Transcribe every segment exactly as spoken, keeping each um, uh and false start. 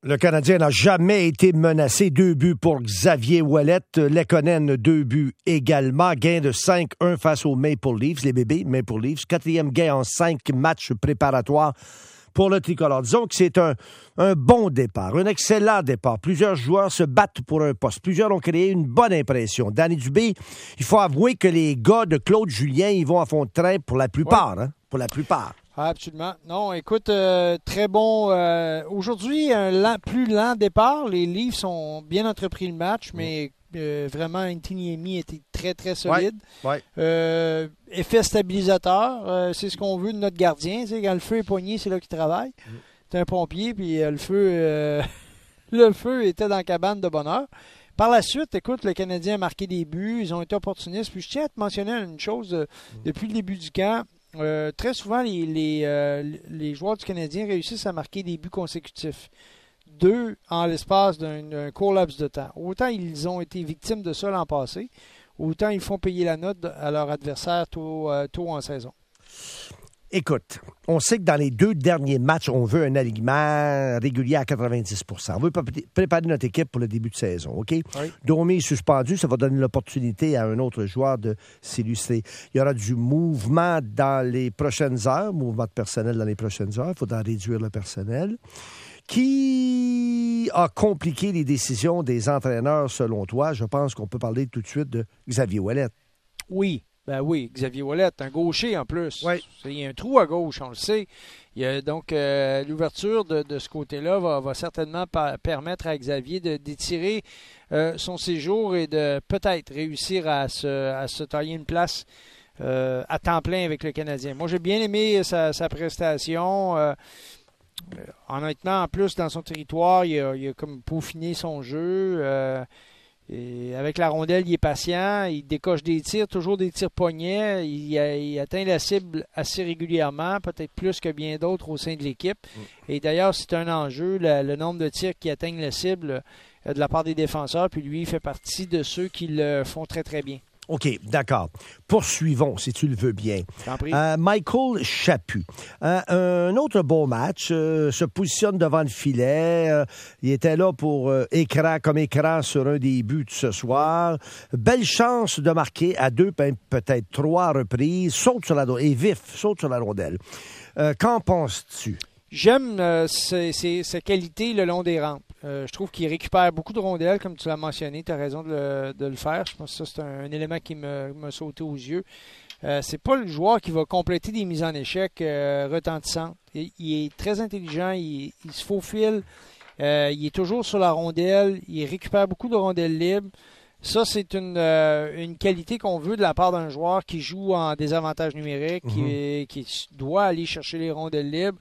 Le Canadien n'a jamais été menacé. Deux buts pour Xavier Ouellet. Lekkonen, deux buts également. Gain de cinq un face aux Maple Leafs, les bébés Maple Leafs. Quatrième gain en cinq matchs préparatoires pour le tricolore. Disons que c'est un, un bon départ, un excellent départ. Plusieurs joueurs se battent pour un poste. Plusieurs ont créé une bonne impression. Danny Dubé, il faut avouer que les gars de Claude Julien, ils vont à fond de train pour la plupart. Ouais. Hein? Pour la plupart. Absolument. Non, écoute, euh, très bon. Euh, aujourd'hui, un lent, plus lent départ. Les Leafs ont bien entrepris le match, mais euh, vraiment, Antiniemi était très, très solide. Ouais, ouais. Euh, effet stabilisateur, euh, c'est ce qu'on veut de notre gardien. Quand le feu est poigné, c'est là qu'il travaille. Mm. C'est un pompier, puis euh, le feu euh, le feu était dans la cabane de bonne heure. Par la suite, écoute, le Canadien a marqué des buts. Ils ont été opportunistes. Puis je tiens à te mentionner une chose. Euh, mm. Depuis le début du camp, Euh, très souvent, les, les, euh, les joueurs du Canadien réussissent à marquer des buts consécutifs. Deux en l'espace d'un, d'un court laps de temps. Autant ils ont été victimes de ça l'an passé, autant ils font payer la note à leur adversaire tôt, euh, tôt en saison. Écoute, on sait que dans les deux derniers matchs, on veut un alignement régulier à quatre-vingt-dix pour cent. On veut préparer notre équipe pour le début de saison, OK? Oui. Domi est suspendu, ça va donner l'opportunité à un autre joueur de s'illustrer. Il y aura du mouvement dans les prochaines heures, mouvement de personnel dans les prochaines heures. Il faudra réduire le personnel. Qui a compliqué les décisions des entraîneurs, selon toi? Je pense qu'on peut parler tout de suite de Xavier Ouellet. Oui. Ben oui, Xavier Ouellet, un gaucher en plus. Oui. Il y a un trou à gauche, on le sait. Il y a donc euh, l'ouverture de, de ce côté-là va, va certainement pa- permettre à Xavier de, d'étirer euh, son séjour et de peut-être réussir à se, à se tailler une place euh, à temps plein avec le Canadien. Moi, j'ai bien aimé sa, sa prestation. Euh, honnêtement, en plus, dans son territoire, il a, il a comme peaufiné son jeu. Euh, Et avec la rondelle, il est patient, il décoche des tirs, toujours des tirs poignets, il, a, il atteint la cible assez régulièrement, peut-être plus que bien d'autres au sein de l'équipe. Mm. Et d'ailleurs, c'est un enjeu, le, le nombre de tirs qui atteignent la cible euh, de la part des défenseurs, puis lui, il fait partie de ceux qui le font très, très bien. OK, d'accord. Poursuivons, si tu le veux bien. Euh, Michael Chaput. Euh, un autre beau match, euh, se positionne devant le filet. Euh, il était là pour euh, écran, comme écran sur un des buts de ce soir. Belle chance de marquer à deux, peut-être trois reprises. Saute sur la rondelle, et vif, saute sur la rondelle. Euh, qu'en penses-tu? J'aime euh, ses, ses, ses qualités le long des rampes. Euh, je trouve qu'il récupère beaucoup de rondelles, comme tu l'as mentionné. Tu as raison de le, de le faire. Je pense que ça, c'est un, un élément qui me, m'a sauté aux yeux. Euh, c'est pas le joueur qui va compléter des mises en échec euh, retentissantes. Il, il est très intelligent, il, il se faufile, euh, il est toujours sur la rondelle, il récupère beaucoup de rondelles libres. Ça, c'est une, euh, une qualité qu'on veut de la part d'un joueur qui joue en désavantage numérique, mm-hmm. qui, qui doit aller chercher les rondelles libres.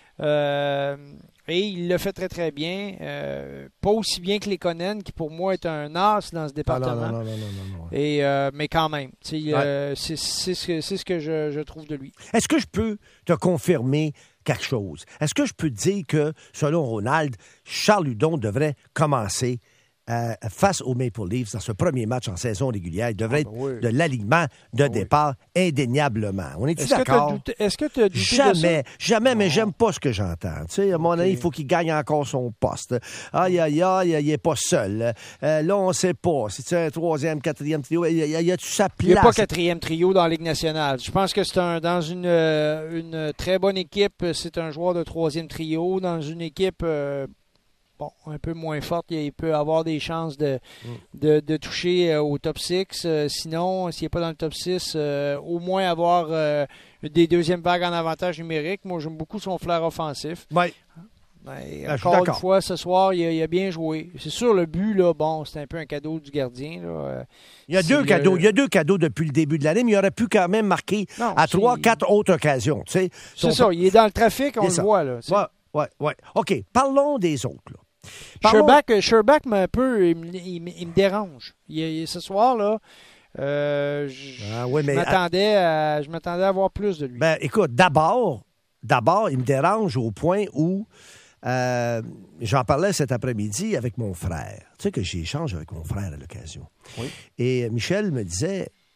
Euh, et il le fait très très bien, euh, pas aussi bien que Lekkonen, qui pour moi est un as dans ce département. Ah non, non, non, non, non, non. Et, euh, mais quand même, ouais. euh, c'est, c'est ce que, c'est ce que je, je trouve de lui. Est-ce que je peux te confirmer quelque chose? Est-ce que je peux te dire que, selon Ronald, Charles Hudon devrait commencer Euh, face aux Maple Leafs dans ce premier match en saison régulière? Il devrait ah, ben oui. être de l'alignement de ah, départ oui. indéniablement. On est-tu est-ce d'accord? Que douté, est-ce que tu as douté jamais, de ça? jamais, non. Mais j'aime pas ce que j'entends. Tu sais, à mon okay. avis, il faut qu'il gagne encore son poste. Aïe, aïe, aïe, il n'est pas seul. Euh, là, on ne sait pas. Si c'est un troisième, quatrième trio, y, y, y a-tu sa place? Il n'y a pas quatrième trio dans la Ligue nationale. Je pense que c'est un dans une, euh, une très bonne équipe. C'est un joueur de troisième trio. Dans une équipe... Euh, Bon, un peu moins forte, il peut avoir des chances de, mm. de, de toucher euh, au top six. Euh, sinon, s'il n'est pas dans le top six, euh, au moins avoir euh, des deuxièmes vagues en avantage numérique. Moi, j'aime beaucoup son flair offensif. Oui. Ben, encore une fois, ce soir, il a, il a bien joué. C'est sûr, le but, là, bon, c'est un peu un cadeau du gardien. Là. Il y a deux si, cadeaux. euh... Il y a deux cadeaux depuis le début de l'année, mais il aurait pu quand même marquer non, à trois, quatre autres occasions. Tu sais, c'est ça, il est dans le trafic, on le ça. voit. Là. Oui, oui, oui. OK, parlons des autres. Là. Sherbak, Sherbak m'a un peu, il, il, il me dérange. Il, il, ce soir-là, euh, je, ah oui, mais je, m'attendais à, je m'attendais à voir plus de lui. Ben, écoute, d'abord, d'abord, il me dérange au point où euh, j'en parlais cet après-midi avec mon frère. Tu sais que j'échange avec mon frère à l'occasion. Oui. Et Michel me disait,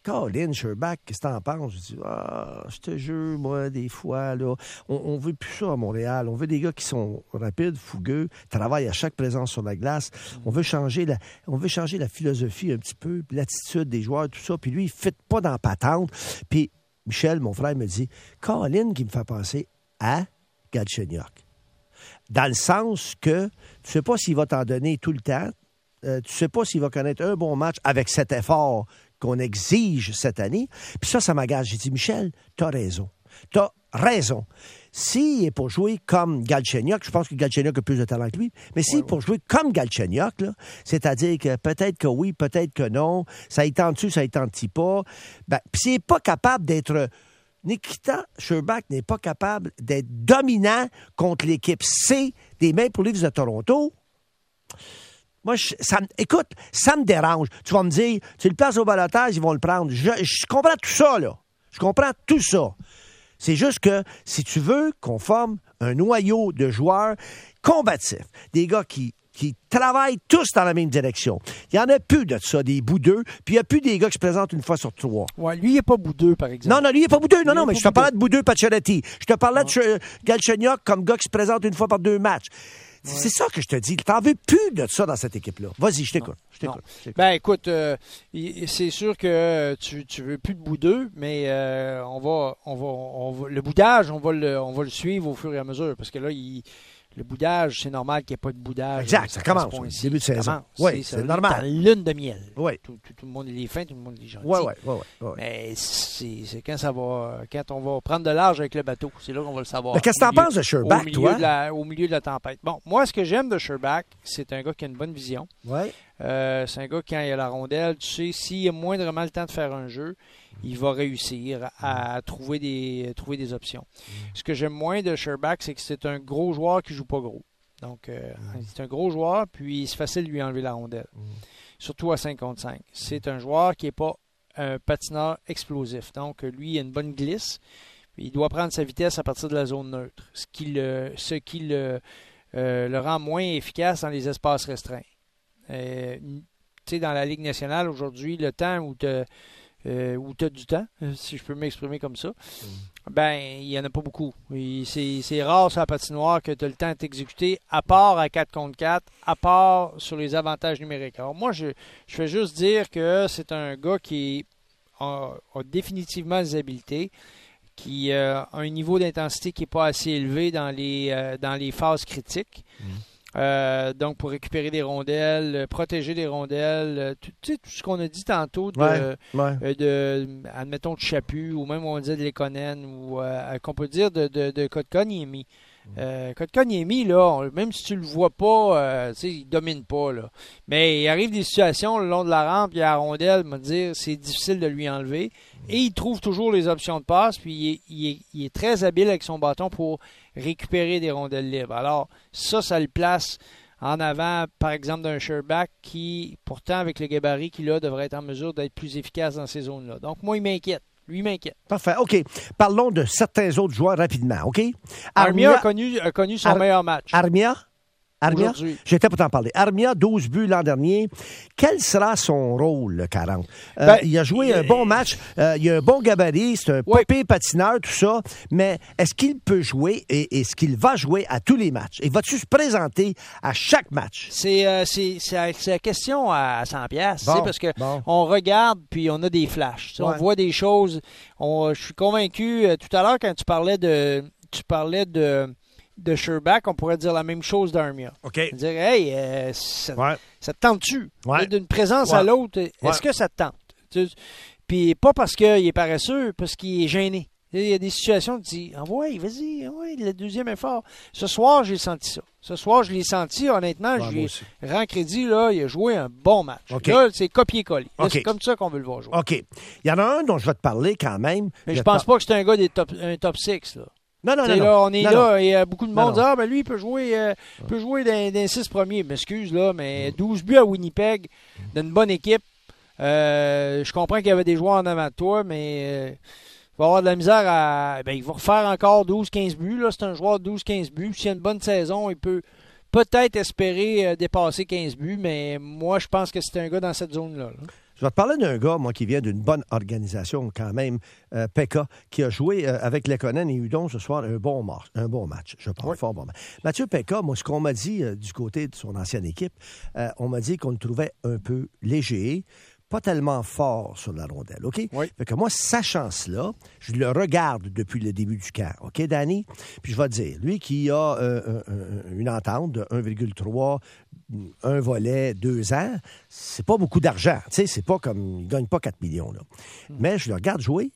Colin Sherbach, qu'est-ce que t'en penses? Je dis, ah, je te jure, moi, des fois, là, on, on veut plus ça à Montréal. On veut des gars qui sont rapides, fougueux, travaillent à chaque présence sur la glace. On veut changer la, on veut changer la philosophie un petit peu, puis l'attitude des joueurs, tout ça. Puis lui, il ne fit pas dans la patente. Puis Michel, mon frère, me dit, Colin qui me fait penser à Galchenyuk. Dans le sens que tu ne sais pas s'il va t'en donner tout le temps. Euh, tu ne sais pas s'il va connaître un bon match avec cet effort qu'on exige cette année. Puis ça, ça m'agace. J'ai dit, Michel, t'as raison. T'as raison. S'il est pour jouer comme Galchenyuk, je pense que Galchenyuk a plus de talent que lui, mais s'il est ouais, pour ouais. jouer comme Galchenyuk, là, c'est-à-dire que peut-être que oui, peut-être que non, ça y tente-tu, ça y tente-tu pas, ben, puis s'il n'est pas capable d'être... Nikita Sherbach n'est pas capable d'être dominant contre l'équipe C des Maple Leafs de Toronto. Moi, je, ça, écoute, ça me dérange. Tu vas me dire, tu le places au balotage, ils vont le prendre. Je, je comprends tout ça, là. Je comprends tout ça. C'est juste que si tu veux qu'on forme un noyau de joueurs combatifs, des gars qui, qui travaillent tous dans la même direction, il n'y en a plus de ça, des boudeux, puis il n'y a plus des gars qui se présentent une fois sur trois. Ouais, lui, il n'est pas boudeux, par exemple. Non, non, lui, il n'est pas boudeux. Non, lui, non, mais je te parlais de boudeux Pacioretty. Je te parlais ouais. de Galchenyuk comme gars qui se présente une fois par deux matchs. Ouais. C'est ça que je te dis. T'en veux plus de ça dans cette équipe-là. Vas-y, je t'écoute. Je t'écoute. Je t'écoute. Ben, écoute, euh, c'est sûr que tu, tu veux plus de boudeux, mais euh, on va, on va, on va, le boudage, on va le, on va le suivre au fur et à mesure, parce que là, il, le boudage, c'est normal qu'il n'y ait pas de boudage. Exact, ça commence. Début de saison. Oui, c'est, c'est normal. C'est lune de miel. Oui. Tout, tout, tout le monde est fin, tout le monde est gentil. Oui, oui, oui. Ouais. Mais c'est, c'est quand ça va, quand on va prendre de large avec le bateau, c'est là qu'on va le savoir. Mais qu'est-ce que tu en penses de Sherbach, toi? De la, au milieu de la tempête. Bon, moi, ce que j'aime de Sherbach, c'est un gars qui a une bonne vision. Oui. Euh, c'est un gars, quand il a la rondelle, tu sais, s'il a moindrement le temps de faire un jeu, il va réussir à trouver des, trouver des options. Mm. Ce que j'aime moins de Sherbach, c'est que c'est un gros joueur qui joue pas gros. Donc, euh, mm. c'est un gros joueur, puis c'est facile de lui enlever la rondelle. Mm. Surtout à cinq contre cinq. C'est un joueur qui n'est pas un patineur explosif. Donc, lui, il a une bonne glisse. Il doit prendre sa vitesse à partir de la zone neutre, ce qui le, ce qui le, euh, le rend moins efficace dans les espaces restreints. Euh, tu sais, dans la Ligue nationale, aujourd'hui, le temps où tu as euh, du temps, si je peux m'exprimer comme ça, mm. ben, il n'y en a pas beaucoup. Il, c'est, c'est rare sur la patinoire que tu as le temps de t'exécuter, à part à quatre contre quatre, à part sur les avantages numériques. Alors, moi, je, je fais juste dire que c'est un gars qui a, a définitivement des habiletés, qui euh, a un niveau d'intensité qui n'est pas assez élevé dans les, euh, dans les phases critiques. Mm. Euh, donc, pour récupérer des rondelles, protéger des rondelles, tu sais, tout ce qu'on a dit tantôt de, ouais, ouais. Euh, de admettons, de Chaput, ou même on disait de Lekonen, ou euh, qu'on peut dire de, de, de Kotkaniemi. Euh, Kotkaniemi, là, on, même si tu le vois pas, euh, tu sais, il domine pas, là. Mais il arrive des situations le long de la rampe, il y a la rondelle, me dire, c'est difficile de lui enlever. Et il trouve toujours les options de passe, puis il est, il est, il est très habile avec son bâton pour récupérer des rondelles libres. Alors, ça, ça le place en avant, par exemple, d'un Sherbach qui, pourtant, avec le gabarit qu'il a, devrait être en mesure d'être plus efficace dans ces zones-là. Donc, moi, il m'inquiète. Lui, il m'inquiète. Parfait. OK. Parlons de certains autres joueurs rapidement. OK? Armia, Armia a, connu, a connu son Ar- meilleur match. Armia? Armia? Aujourd'hui. J'étais pour t'en parler. Armia, douze buts l'an dernier. Quel sera son rôle, le quarante? Euh, ben, il a joué euh, un bon match. Euh, il a un bon gabarit. C'est un oui. popé patineur, tout ça. Mais est-ce qu'il peut jouer et est-ce qu'il va jouer à tous les matchs? Et vas-tu se présenter à chaque match? C'est, euh, c'est, c'est, c'est la question à cent piastres. Bon, parce que bon. on regarde puis on a des flashs. Ouais. On voit des choses. On, je suis convaincu. Euh, tout à l'heure, quand tu parlais de... Tu parlais de... de Sherbach, on pourrait dire la même chose d'Armia. OK. Dire, hey, euh, ça, ouais. ça te tente-tu? Ouais. D'une présence ouais. à l'autre, est-ce ouais. que ça te tente? Tu, puis pas parce qu'il est paresseux, parce qu'il est gêné. Il y a des situations où tu dis, envoie, ah, vas-y, envoie, le deuxième effort. Ce soir, j'ai senti ça. Ce soir, je l'ai senti, honnêtement, ouais, je lui rends crédit, là, il a joué un bon match. Okay. Là, c'est copier-coller. Là, okay. C'est comme ça qu'on veut le voir jouer. OK. Il y en a un dont je vais te parler quand même. Mais je, je pense par... pas que c'est un gars des top, un top six, là. Non, non, non, là, non. on est non, là non. et euh, beaucoup de monde non, dit ah, ben lui, il peut jouer, euh, il peut jouer dans, dans les six premiers. M'excuse, là, mais douze buts à Winnipeg, d'une bonne équipe. Euh, je comprends qu'il y avait des joueurs en avant de toi, mais euh, il va avoir de la misère à. Ben, il va refaire encore douze quinze buts. Là. C'est un joueur de douze quinze buts. S'il y a une bonne saison, il peut peut-être espérer euh, dépasser quinze buts, mais moi, je pense que c'est un gars dans cette zone-là. Là. Je vais te parler d'un gars, moi, qui vient d'une bonne organisation quand même, euh, Pekka, qui a joué euh, avec Lekonen et Hudon ce soir un bon, mar- un bon match. Je pense, oui. fort bon match. Mathieu Pekka, moi, ce qu'on m'a dit euh, du côté de son ancienne équipe, euh, on m'a dit qu'on le trouvait un peu léger, pas tellement fort sur la rondelle, OK? Oui. Fait que moi, sachant cela, je le regarde depuis le début du camp, OK, Danny? Puis je vais te dire, lui qui a euh, un, un, une entente de un virgule trois, un volet, deux ans, c'est pas beaucoup d'argent. Tu sais, c'est pas comme... Il gagne pas quatre millions, là. Mm. Mais je le regarde jouer.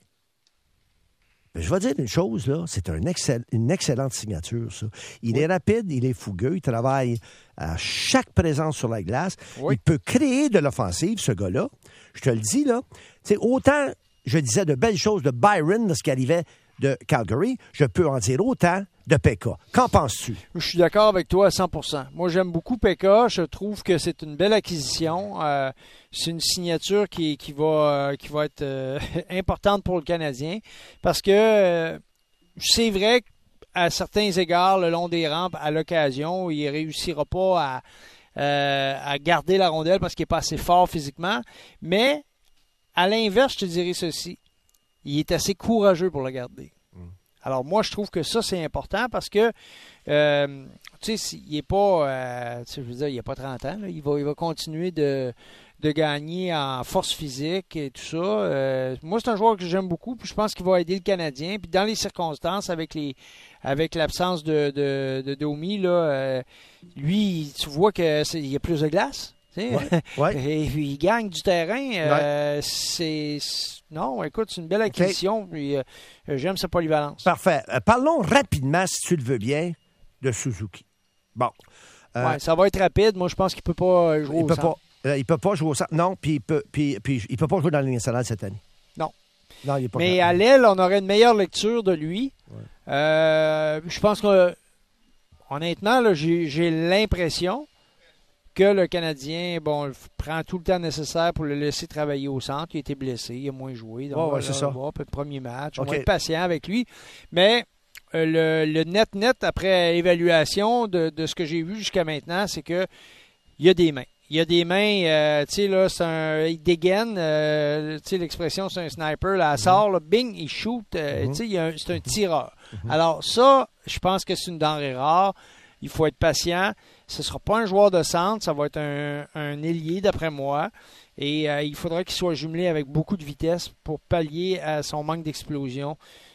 Ben, je vais dire une chose, là, c'est un excell- une excellente signature, ça. Il oui. est rapide, il est fougueux, il travaille à chaque présence sur la glace. Oui. Il peut créer de l'offensive, ce gars-là. Je te le dis, là. Tu sais, autant je disais de belles choses de Byron lorsqu'il arrivait de Calgary, je peux en dire autant de Pekka. Qu'en penses-tu? Je suis d'accord avec toi à cent pour cent. Moi, j'aime beaucoup Pekka. Je trouve que c'est une belle acquisition. Euh, c'est une signature qui, qui, va, euh, qui va être euh, importante pour le Canadien parce que euh, c'est vrai qu'à certains égards, le long des rampes, à l'occasion, il ne réussira pas à, euh, à garder la rondelle parce qu'il n'est pas assez fort physiquement. Mais, à l'inverse, je te dirais ceci. Il est assez courageux pour le garder. Alors, moi, je trouve que ça, c'est important parce que, euh, tu sais, il n'est pas, euh, tu sais, je veux dire, il n'a pas trente ans. Là. Il va, il va continuer de, de gagner en force physique et tout ça. Euh, moi, c'est un joueur que j'aime beaucoup. Puis je pense qu'il va aider le Canadien. Puis dans les circonstances, avec les, avec l'absence de, de, de Domi, là, euh, lui, tu vois qu'il y a plus de glace. Ouais, ouais. Et puis, il gagne du terrain. Euh, ouais. c'est, c'est... Non, écoute, c'est une belle acquisition. Okay. Puis, euh, j'aime sa polyvalence. Parfait. Euh, parlons rapidement, si tu le veux bien, de Suzuki. Bon. Euh, ouais, ça va être rapide. Moi, je pense qu'il ne peut pas jouer il au peut centre. Pas, euh, il ne peut pas jouer au centre. Non, puis il peut, puis, puis, il peut pas jouer dans la Ligue nationale cette année. Non. Non, il est pas Mais capable. À l'aile, on aurait une meilleure lecture de lui. Ouais. Euh, je pense que, honnêtement, là, j'ai, j'ai l'impression que le Canadien, bon, prend tout le temps nécessaire pour le laisser travailler au centre. Il a été blessé, il a moins joué. Donc, oh, ouais, voilà, c'est ça. Voir, le premier match, on okay. va être patient avec lui. Mais euh, le, le net-net, après évaluation de, de ce que j'ai vu jusqu'à maintenant, c'est que il y a des mains. Il y a des mains, euh, tu sais, là, c'est un, il dégaine, euh, tu sais, l'expression, c'est un sniper, là, elle sort, là, bing, il shoot, euh, mm-hmm. tu sais, il y a un, c'est un tireur. Mm-hmm. Alors, ça, je pense que c'est une denrée rare. Il faut être patient. Ce ne sera pas un joueur de centre, ça va être un, un ailier d'après moi. Et euh, il faudra qu'il soit jumelé avec beaucoup de vitesse pour pallier à son manque d'explosion.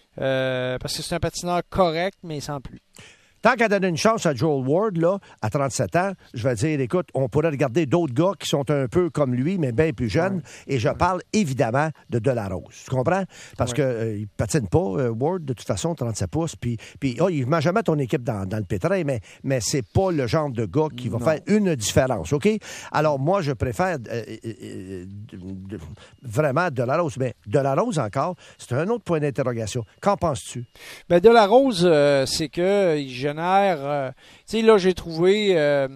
Euh, parce que c'est un patineur correct, mais sans plus. Tant qu'à donner une chance à Joel Ward, là, à trente-sept ans, je vais dire, écoute, on pourrait regarder d'autres gars qui sont un peu comme lui, mais bien plus jeunes. Ouais. Et je parle évidemment de Delarose. Tu comprends? Parce ouais. qu'il euh, ne patine pas, euh, Ward, de toute façon, trente-sept pouces. Puis, puis oh, il ne met jamais ton équipe dans, dans le pétrin, mais, mais ce n'est pas le genre de gars qui va non. faire une différence. OK? Alors, moi, je préfère euh, euh, euh, vraiment Delarose. Mais Delarose, encore, c'est un autre point d'interrogation. Qu'en penses-tu? Bien, Delarose, euh, c'est que je Euh, tu sais, là, j'ai trouvé, euh,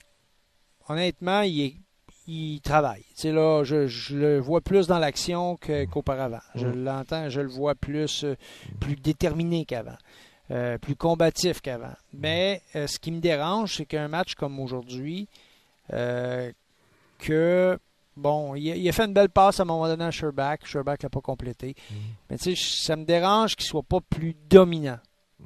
honnêtement, il, est, il travaille. Tu sais, là, je, je le vois plus dans l'action que, qu'auparavant. Je mmh. l'entends, je le vois plus, euh, plus déterminé qu'avant, euh, plus combatif qu'avant. Mais euh, ce qui me dérange, c'est qu'un match comme aujourd'hui, euh, que, bon, il a, il a fait une belle passe à un moment donné à Sherbak. Sherbak l'a pas complété. Mmh. Mais tu sais, ça me dérange qu'il soit pas plus dominant.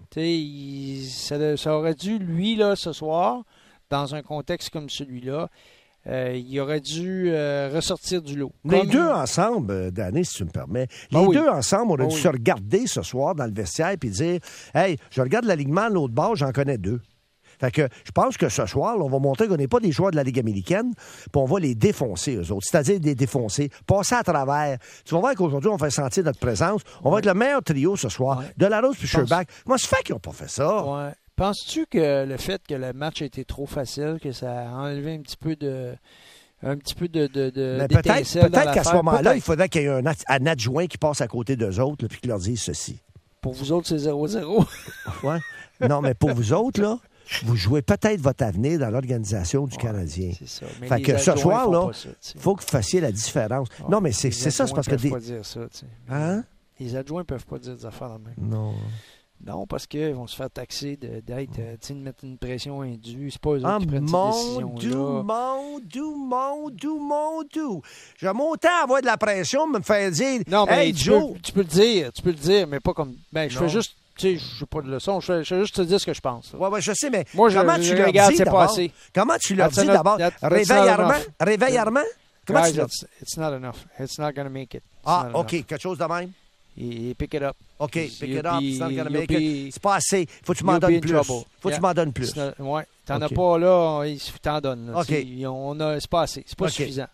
Il, ça, ça aurait dû, lui, là, ce soir, dans un contexte comme celui-là, euh, il aurait dû euh, ressortir du lot. Les comme... deux ensemble, Danny, si tu me permets, les ah oui. deux ensemble auraient ah dû oui. se regarder ce soir dans le vestiaire et dire « Hey, je regarde l'alignement de l'autre bord, j'en connais deux. » Fait que je pense que ce soir, là, on va montrer qu'on n'est pas des joueurs de la Ligue américaine, puis on va les défoncer, eux autres. C'est-à-dire les défoncer, passer à travers. Tu vas voir qu'aujourd'hui, on va faire sentir notre présence. On ouais. va être le meilleur trio ce soir. Ouais. Delarose puis Sherbak. Comment ça fait qu'ils n'ont pas fait ça? Ouais. Penses-tu que le fait que le match a été trop facile, que ça a enlevé un petit peu de... un petit peu de, de, de peut-être, peut-être dans qu'à ce moment-là, peut-être. il faudrait qu'il y ait un, un adjoint qui passe à côté d'eux autres puis qui leur dise ceci. Pour vous autres, c'est zéro zéro. Ouais. Non, mais pour vous autres, là, vous jouez peut-être votre avenir dans l'organisation du ouais, Canadien. C'est ça. Mais fait que ce soir, là, il faut que vous fassiez la différence. Ouais, non, mais c'est, c'est ça, c'est parce que... Les des... adjoints ne peuvent pas dire ça. Hein? Les adjoints ne peuvent pas dire des affaires de même. Non. Non, parce qu'ils vont se faire taxer de, d'être, euh, tu sais, de mettre une pression indue. C'est pas eux autres Ah, qui prennent mon ces décisions-là. Dieu, mon Dieu, mon Dieu, mon Dieu. J'aime autant avoir de la pression, me faire dire, Non, mais hey, tu, Joe. peux, tu peux le dire, tu peux le dire, mais pas comme... Ben, je Non. fais juste, tu sais, je n'ai pas de leçon, je fais, je fais juste te dire ce que je pense. là. Oui, oui, je sais, mais Moi, je- comment je tu leur regarde, dis c'est d'abord? passé. Comment tu leur That's dis not- d'abord? that- that's Réveil not Armand? enough. Réveil Armand? Comment Guys, tu leur... it's, it's not enough. It's not going to make it. It's Ah, not OK, enough. quelque chose de même? You pick it up. OK, pick You'll it up, be- it's not gonna you'll make be- it. C'est pas assez. Faut que tu m'en you'll be donnes in plus. trouble. Faut que Yeah. tu m'en donnes plus. It's not- ouais, t'en OK. as pas là, il faut que t'en donnes. là. OK. Tu sais, on a, c'est pas assez. C'est pas OK. suffisant.